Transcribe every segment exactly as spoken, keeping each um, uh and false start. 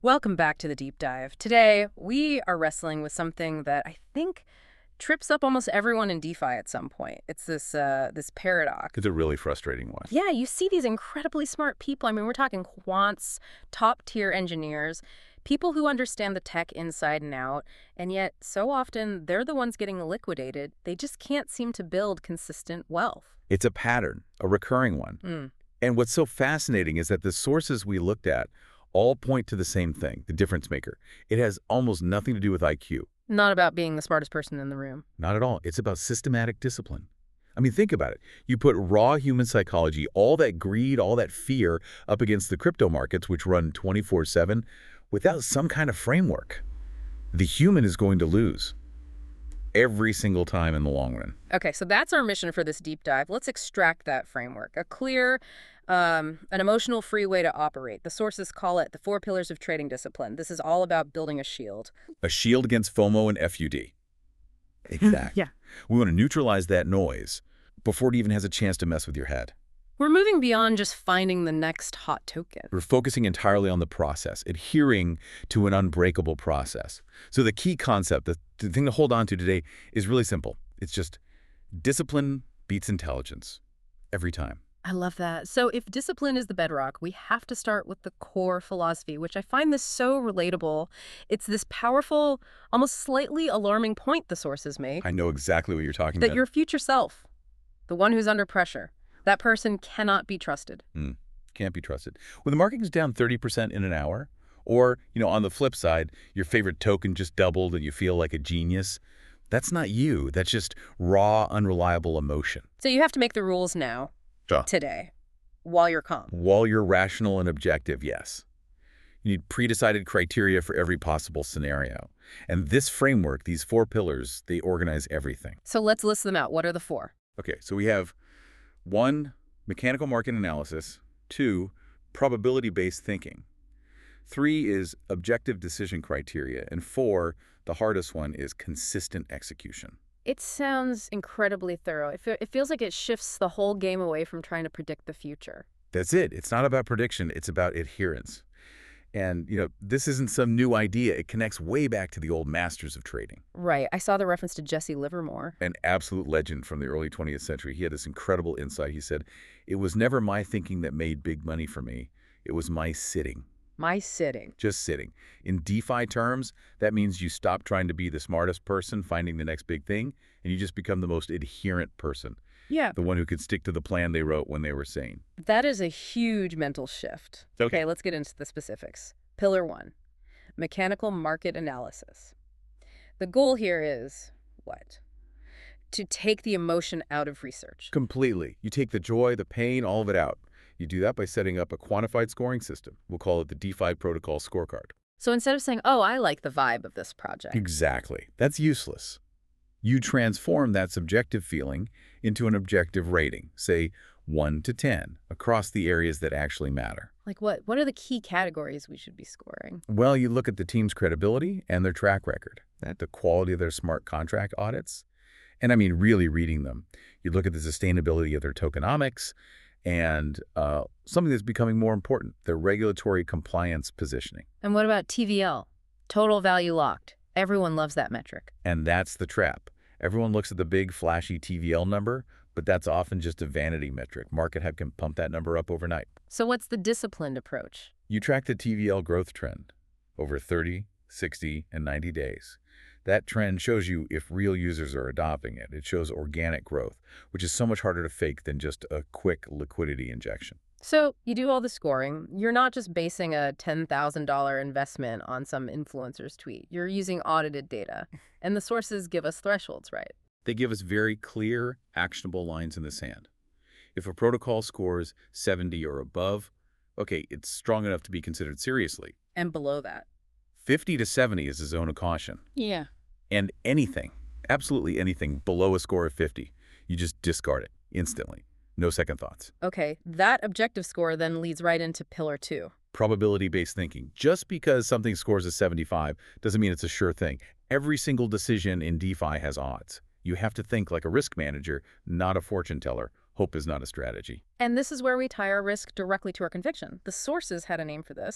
Welcome back to the deep dive. Today, we are wrestling with something that I think trips up almost everyone in DeFi at some point. It's this uh, this paradox. It's a really frustrating one. Yeah, you see these incredibly smart people. I mean, we're talking quants, top-tier engineers, people who understand the tech inside and out, and yet so often they're the ones getting liquidated. They just can't seem to build consistent wealth. It's a pattern, a recurring one. Mm. And what's so fascinating is that the sources we looked at all point to the same thing, the difference maker. It has almost nothing to do with I Q. Not about being the smartest person in the room. Not at all. It's about systematic discipline. I mean, think about it. You put raw human psychology, all that greed, all that fear, up against the crypto markets, which run twenty-four seven, without some kind of framework. The human is going to lose every single time in the long run. Okay, so that's our mission for this deep dive. Let's extract that framework. A clear, um, an emotional-free way to operate. The sources call it the four pillars of trading discipline. This is all about building a shield. A shield against FOMO and F U D. Exactly. Yeah. We want to neutralize that noise before it even has a chance to mess with your head. We're moving beyond just finding the next hot token. We're focusing entirely on the process, adhering to an unbreakable process. So the key concept, the, the thing to hold on to today is really simple. It's just discipline beats intelligence every time. I love that. So if discipline is the bedrock, we have to start with the core philosophy, which I find this so relatable. It's this powerful, almost slightly alarming point the sources make. I know exactly what you're talking that about. Your future self, the one who's under pressure, that person cannot be trusted. Mm, can't be trusted. When the market is down thirty percent in an hour, or, you know, on the flip side, your favorite token just doubled and you feel like a genius, that's not you. That's just raw, unreliable emotion. So you have to make the rules now, Duh. today, while you're calm. While you're rational and objective, yes. You need pre-decided criteria for every possible scenario. And this framework, these four pillars, they organize everything. So let's list them out. What are the four? Okay, so we have one, mechanical market analysis. Two, probability-based thinking. Three is objective decision criteria. And four, the hardest one, is consistent execution. It sounds incredibly thorough. It, fe it feels like it shifts the whole game away from trying to predict the future. That's it. It's not about prediction. It's about adherence. And, you know, this isn't some new idea. It connects way back to the old masters of trading. Right. I saw the reference to Jesse Livermore. An absolute legend from the early twentieth century. He had this incredible insight. He said, "It was never my thinking that made big money for me. It was my sitting." My sitting. Just sitting. In DeFi terms, that means you stop trying to be the smartest person finding the next big thing, and you just become the most adherent person. Yeah. The one who could stick to the plan they wrote when they were sane. That is a huge mental shift. Okay. Okay, let's get into the specifics. Pillar one, mechanical market analysis. The goal here is what? To take the emotion out of research. Completely. You take the joy, the pain, all of it out. You do that by setting up a quantified scoring system. We'll call it the DeFi Protocol Scorecard. So instead of saying, oh, I like the vibe of this project. Exactly. That's useless. You transform that subjective feeling into an objective rating, say one to ten, across the areas that actually matter. Like what? What are the key categories we should be scoring? Well, you look at the team's credibility and their track record, at the quality of their smart contract audits, and I mean really reading them. You look at the sustainability of their tokenomics, and uh, something that's becoming more important, their regulatory compliance positioning. And what about T V L? Total value locked. Everyone loves that metric. And that's the trap. Everyone looks at the big, flashy T V L number, but that's often just a vanity metric. Market Hub can pump that number up overnight. So what's the disciplined approach? You track the T V L growth trend over thirty, sixty, and ninety days. That trend shows you if real users are adopting it. It shows organic growth, which is so much harder to fake than just a quick liquidity injection. So you do all the scoring. You're not just basing a ten thousand dollar investment on some influencer's tweet. You're using audited data. And the sources give us thresholds, right? They give us very clear, actionable lines in the sand. If a protocol scores seventy or above, okay, it's strong enough to be considered seriously. And below that. fifty to seventy is a zone of caution. Yeah. And anything, absolutely anything below a score of fifty, you just discard it instantly. No second thoughts. Okay, that objective score then leads right into pillar two. Probability-based thinking. Just because something scores a seventy-five doesn't mean it's a sure thing. Every single decision in DeFi has odds. You have to think like a risk manager, not a fortune teller. Hope is not a strategy. And this is where we tie our risk directly to our conviction. The sources had a name for this.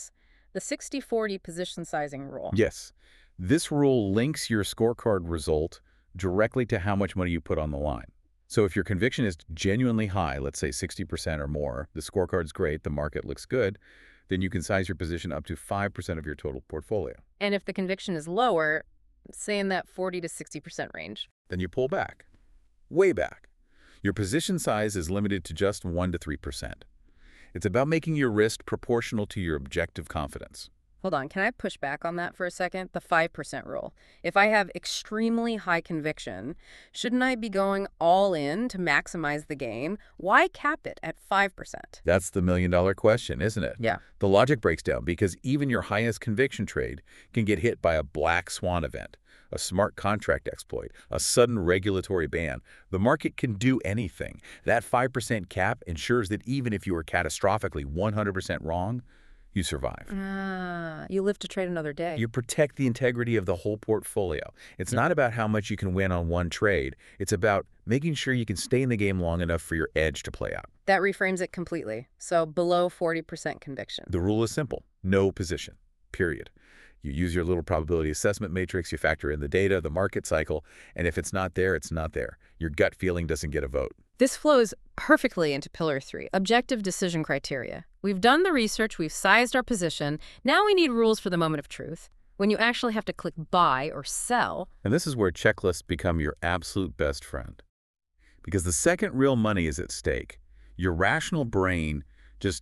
The sixty forty position sizing rule. Yes. This rule links your scorecard result directly to how much money you put on the line. So if your conviction is genuinely high, let's say sixty percent or more, the scorecard's great, the market looks good, then you can size your position up to five percent of your total portfolio. And if the conviction is lower, say in that forty to sixty percent range, Then you pull back. Way back. Your position size is limited to just one to three percent. It's about making your risk proportional to your objective confidence. hold on, can I push back on that for a second? The five percent rule. If I have extremely high conviction, shouldn't I be going all in to maximize the gain? Why cap it at five percent? That's the million-dollar question, isn't it? Yeah. The logic breaks down because even your highest conviction trade can get hit by a black swan event, a smart contract exploit, a sudden regulatory ban. The market can do anything. That five percent cap ensures that even if you are catastrophically one hundred percent wrong, you survive. Ah, you live to trade another day. You protect the integrity of the whole portfolio. It's not about how much you can win on one trade. It's about making sure you can stay in the game long enough for your edge to play out. That reframes it completely. So below forty percent conviction. The rule is simple. No position. Period. You use your little probability assessment matrix, you factor in the data, the market cycle, and if it's not there, it's not there. Your gut feeling doesn't get a vote. This flows perfectly into Pillar three, objective decision criteria. We've done the research, we've sized our position. Now we need rules for the moment of truth, when you actually have to click buy or sell. And this is where checklists become your absolute best friend. Because the second real money is at stake, your rational brain just,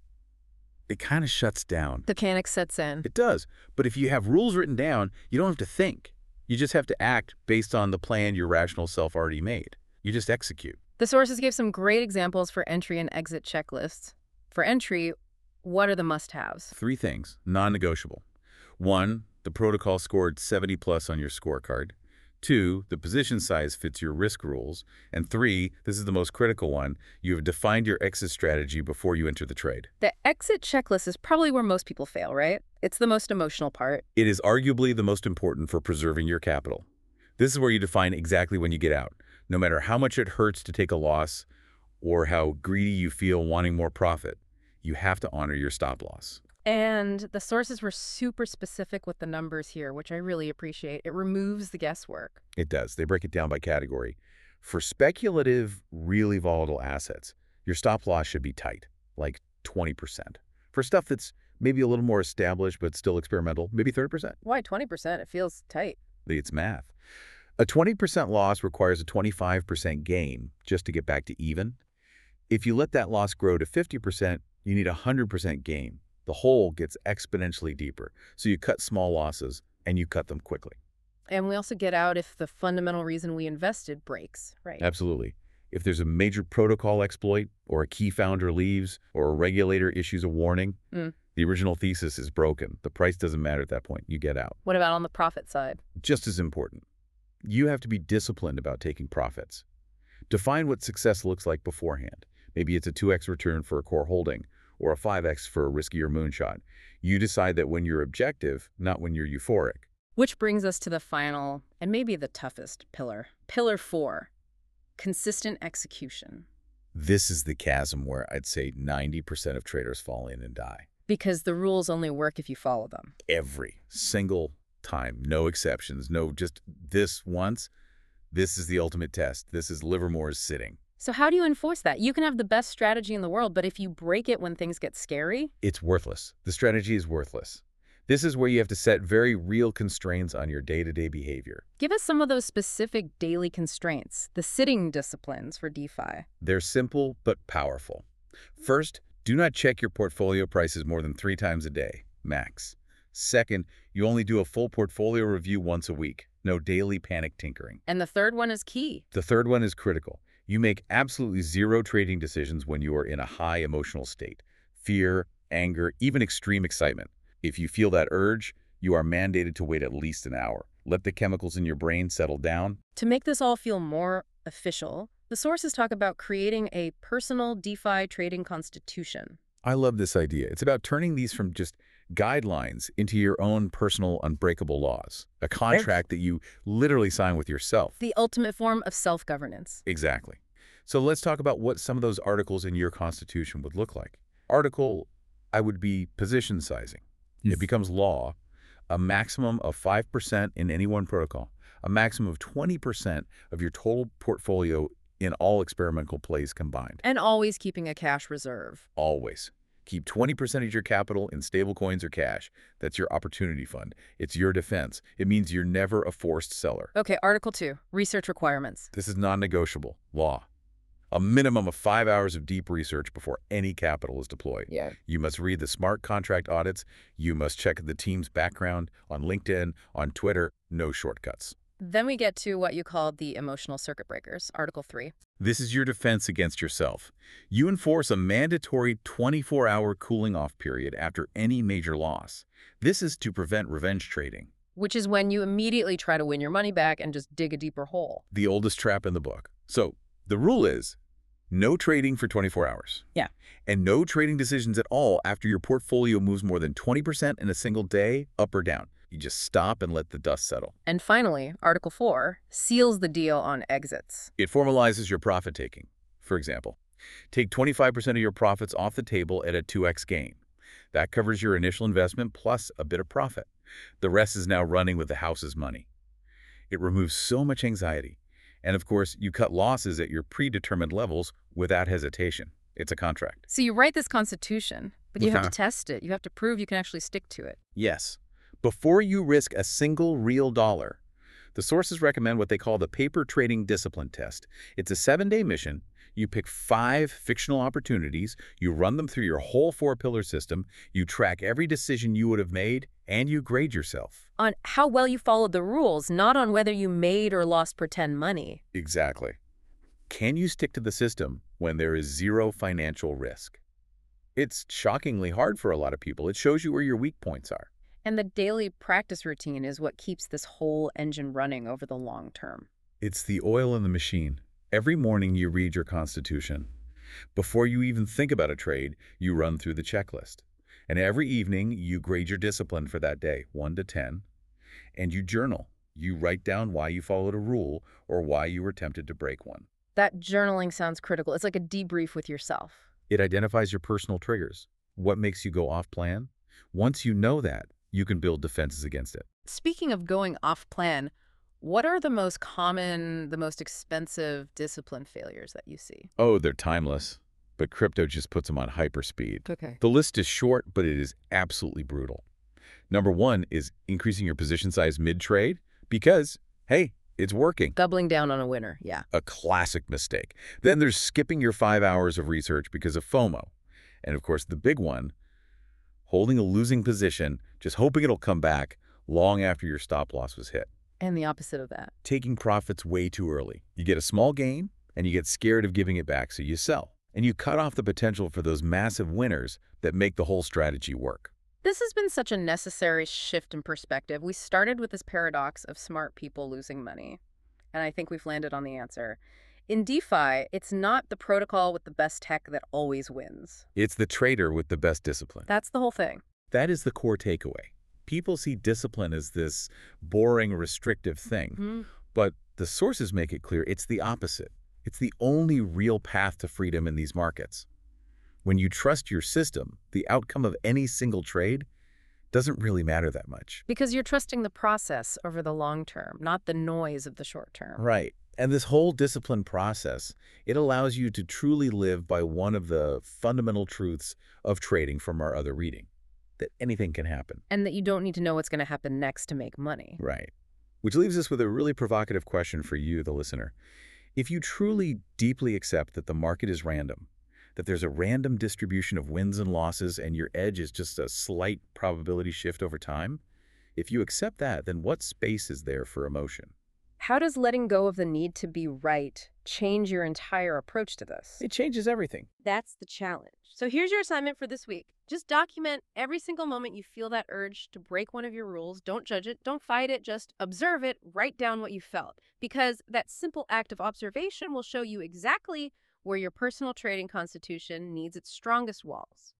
it kind of shuts down. The panic sets in. It does. But if you have rules written down, you don't have to think. You just have to act based on the plan your rational self already made. You just execute. The sources gave some great examples for entry and exit checklists. For entry, what are the must-haves? Three things, non-negotiable. One, the protocol scored seventy plus on your scorecard. Two, the position size fits your risk rules. And three, this is the most critical one, you have defined your exit strategy before you enter the trade. The exit checklist is probably where most people fail, right? It's the most emotional part. It is arguably the most important for preserving your capital. This is where you define exactly when you get out. No matter how much it hurts to take a loss or how greedy you feel wanting more profit, you have to honor your stop loss. And the sources were super specific with the numbers here, which I really appreciate. It removes the guesswork. It does. They break it down by category. For speculative, really volatile assets, your stop loss should be tight, like twenty percent. For stuff that's maybe a little more established but still experimental, maybe thirty percent. Why twenty percent? It feels tight. It's math. A twenty percent loss requires a twenty-five percent gain just to get back to even. If you let that loss grow to fifty percent, you need a one hundred percent gain. The hole gets exponentially deeper. So you cut small losses, and you cut them quickly. And we also get out if the fundamental reason we invested breaks, right? Absolutely. If there's a major protocol exploit, or a key founder leaves, or a regulator issues a warning, Mm. the original thesis is broken. The price doesn't matter at that point. You get out. What about on the profit side? Just as important. You have to be disciplined about taking profits. Define what success looks like beforehand. Maybe it's a two X return for a core holding, or a five X for a riskier moonshot. You decide that when you're objective, not when you're euphoric. Which brings us to the final, and maybe the toughest pillar. Pillar four, consistent execution. This is the chasm where I'd say ninety percent of traders fall in and die. Because the rules only work if you follow them. Every single time. No exceptions. No, just this once. This is the ultimate test. This is Livermore's sitting. So how do you enforce that? You can have the best strategy in the world, but if you break it when things get scary? It's worthless. The strategy is worthless. This is where you have to set very real constraints on your day-to-day behavior. Give us some of those specific daily constraints, the sitting disciplines for DeFi. They're simple but powerful. First, do not check your portfolio prices more than three times a day, max. Second, you only do a full portfolio review once a week. No daily panic tinkering. And the third one is key. The third one is critical. You make absolutely zero trading decisions when you are in a high emotional state. Fear, anger, even extreme excitement. If you feel that urge, you are mandated to wait at least an hour. Let the chemicals in your brain settle down. To make this all feel more official, the sources talk about creating a personal DeFi trading constitution. I love this idea. It's about turning these from just guidelines into your own personal unbreakable laws. A contract that you literally sign with yourself. The ultimate form of self-governance. Exactly. So let's talk about what some of those articles in your constitution would look like. Article, I would be position sizing. It becomes law, a maximum of five percent in any one protocol, a maximum of twenty percent of your total portfolio in all experimental plays combined. And always keeping a cash reserve. Always. Keep twenty percent of your capital in stablecoins or cash. That's your opportunity fund. It's your defense. It means you're never a forced seller. Okay, Article two, research requirements. This is non-negotiable. Law. A minimum of five hours of deep research before any capital is deployed. Yeah. You must read the smart contract audits. You must check the team's background on LinkedIn, on Twitter. No shortcuts. Then we get to what you call the emotional circuit breakers, Article three. This is your defense against yourself. You enforce a mandatory twenty-four hour cooling off period after any major loss. This is to prevent revenge trading. Which is when you immediately try to win your money back and just dig a deeper hole. The oldest trap in the book. So the rule is no trading for twenty-four hours. Yeah. And no trading decisions at all after your portfolio moves more than twenty percent in a single day, up or down. You just stop and let the dust settle. And finally, Article four seals the deal on exits. It formalizes your profit taking. For example, take twenty-five percent of your profits off the table at a two X gain. That covers your initial investment plus a bit of profit. The rest is now running with the house's money. It removes so much anxiety. And of course, you cut losses at your predetermined levels without hesitation. It's a contract. So you write this constitution, but you have Uh-huh. to test it. You have to prove you can actually stick to it. Yes. Before you risk a single real dollar, the sources recommend what they call the paper trading discipline test. It's a seven-day mission. You pick five fictional opportunities, you run them through your whole four-pillar system, you track every decision you would have made, and you grade yourself. On how well you followed the rules, not on whether you made or lost pretend money. Exactly. Can you stick to the system when there is zero financial risk? It's shockingly hard for a lot of people. It shows you where your weak points are. And the daily practice routine is what keeps this whole engine running over the long term. It's the oil in the machine. Every morning you read your constitution. Before you even think about a trade, you run through the checklist. And every evening you grade your discipline for that day, one to ten, and you journal. You write down why you followed a rule or why you were tempted to break one. That journaling sounds critical. It's like a debrief with yourself. It identifies your personal triggers. What makes you go off plan? Once you know that, you can build defenses against it. Speaking of going off plan, what are the most common, the most expensive discipline failures that you see? Oh, they're timeless, but crypto just puts them on hyperspeed. Okay. The list is short, but it is absolutely brutal. Number one is increasing your position size mid-trade because, hey, it's working. Doubling down on a winner, yeah. A classic mistake. Then there's skipping your five hours of research because of FOMO. And of course, the big one, holding a losing position, just hoping it'll come back long after your stop loss was hit. And the opposite of that. Taking profits way too early. You get a small gain, and you get scared of giving it back, so you sell. And you cut off the potential for those massive winners that make the whole strategy work. This has been such a necessary shift in perspective. We started with this paradox of smart people losing money, and I think we've landed on the answer. In DeFi, it's not the protocol with the best tech that always wins. It's the trader with the best discipline. That's the whole thing. That is the core takeaway. People see discipline as this boring, restrictive thing, Mm-hmm. but the sources make it clear it's the opposite. It's the only real path to freedom in these markets. When you trust your system, the outcome of any single trade doesn't really matter that much. Because you're trusting the process over the long term, not the noise of the short term. Right. And this whole discipline process, it allows you to truly live by one of the fundamental truths of trading from our other reading, that anything can happen. And that you don't need to know what's going to happen next to make money. Right. Which leaves us with a really provocative question for you, the listener. If you truly deeply accept that the market is random, that there's a random distribution of wins and losses and your edge is just a slight probability shift over time, if you accept that, then what space is there for emotion? How does letting go of the need to be right change your entire approach to this? It changes everything. That's the challenge. So here's your assignment for this week. Just document every single moment you feel that urge to break one of your rules. Don't judge it. Don't fight it. Just observe it. Write down what you felt. Because that simple act of observation will show you exactly where your personal trading constitution needs its strongest walls.